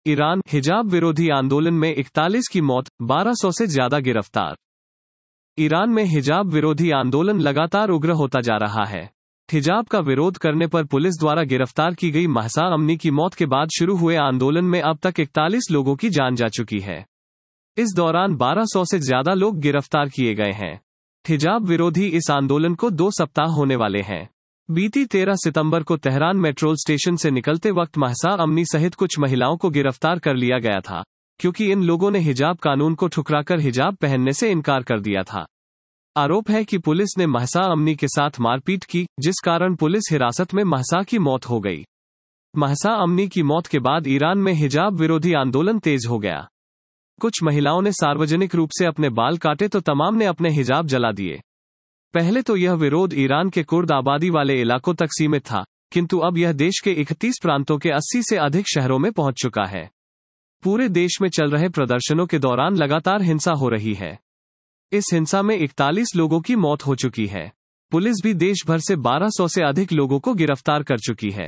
Iran हिजाब विरोधी आंदोलन में 41 की मौत, 1200 से ज्यादा गिरफ्तार। ईरान में हिजाब विरोधी आंदोलन लगातार उग्र होता जा रहा है। हिजाब का विरोध करने पर पुलिस द्वारा गिरफ्तार की गई महसा अमनी की मौत के बाद शुरू हुए आंदोलन में अब तक 41 लोगों की जान जा चुकी है। इस दौरान 1200 से ज्यादा लोग गिरफ्तार किए गए हैं। हिजाब विरोधी इस आंदोलन को 2 सप्ताह होने वाले हैं। बीती 13 सितंबर को तेहरान मेट्रो स्टेशन से निकलते वक्त महसा अमनी सहित कुछ महिलाओं को गिरफ्तार कर लिया गया था, क्योंकि इन लोगों ने हिजाब कानून को ठुकराकर हिजाब पहनने से इनकार कर दिया था। आरोप है कि पुलिस ने महसा अमनी के साथ मारपीट की, जिस कारण पुलिस हिरासत में महसा की मौत हो गई। महसा अमनी की मौत के बाद ईरान में हिजाब विरोधी आंदोलन तेज हो गया। कुछ महिलाओं ने सार्वजनिक रूप से अपने बाल काटे तो तमाम ने अपने हिजाब जला दिए। पहले तो यह विरोध ईरान के कुर्द आबादी वाले इलाकों तक सीमित था, किंतु अब यह देश के 31 प्रांतों के 80 से अधिक शहरों में पहुंच चुका है। पूरे देश में चल रहे प्रदर्शनों के दौरान लगातार हिंसा हो रही है। इस हिंसा में 41 लोगों की मौत हो चुकी है। पुलिस भी देश भर से 1200 से अधिक लोगों को गिरफ्तार कर चुकी है।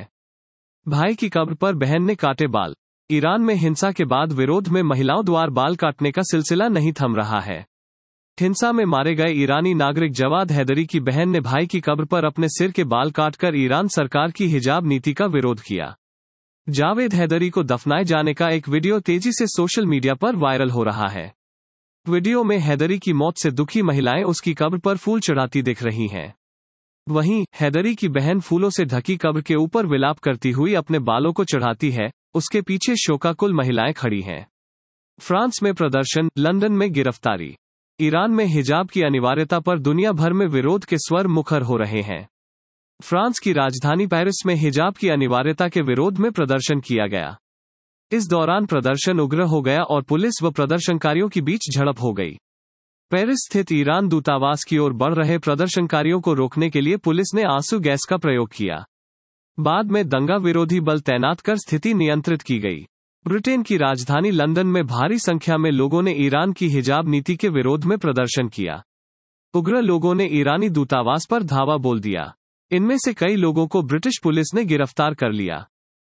भाई की कब्र पर बहन ने काटे बाल। ईरान में हिंसा के बाद विरोध में महिलाओं द्वारा बाल काटने का सिलसिला नहीं थम रहा है। हिंसा में मारे गए ईरानी नागरिक जवाद हैदरी की बहन ने भाई की कब्र पर अपने सिर के बाल काटकर ईरान सरकार की हिजाब नीति का विरोध किया। जावेद हैदरी को दफनाए जाने का एक वीडियो तेजी से सोशल मीडिया पर वायरल हो रहा है। वीडियो में हैदरी की मौत से दुखी महिलाएं उसकी कब्र पर फूल चढ़ाती दिख रही हैं। वहीं हैदरी की बहन फूलों से ढकी कब्र के ऊपर विलाप करती हुई अपने बालों को चढ़ाती है। उसके पीछे शोकाकुल महिलाएं खड़ी हैं। फ्रांस में प्रदर्शन, लंदन में गिरफ्तारी। ईरान में हिजाब की अनिवार्यता पर दुनिया भर में विरोध के स्वर मुखर हो रहे हैं। फ्रांस की राजधानी पेरिस में हिजाब की अनिवार्यता के विरोध में प्रदर्शन किया गया। इस दौरान प्रदर्शन उग्र हो गया और पुलिस व प्रदर्शनकारियों के बीच झड़प हो गई। पेरिस स्थित ईरान दूतावास की ओर बढ़ रहे प्रदर्शनकारियों को रोकने के लिए पुलिस ने आंसू गैस का प्रयोग किया। बाद में दंगा विरोधी बल तैनात कर स्थिति नियंत्रित की गई। ब्रिटेन की राजधानी लंदन में भारी संख्या में लोगों ने ईरान की हिजाब नीति के विरोध में प्रदर्शन किया। उग्र लोगों ने ईरानी दूतावास पर धावा बोल दिया। इनमें से कई लोगों को ब्रिटिश पुलिस ने गिरफ्तार कर लिया।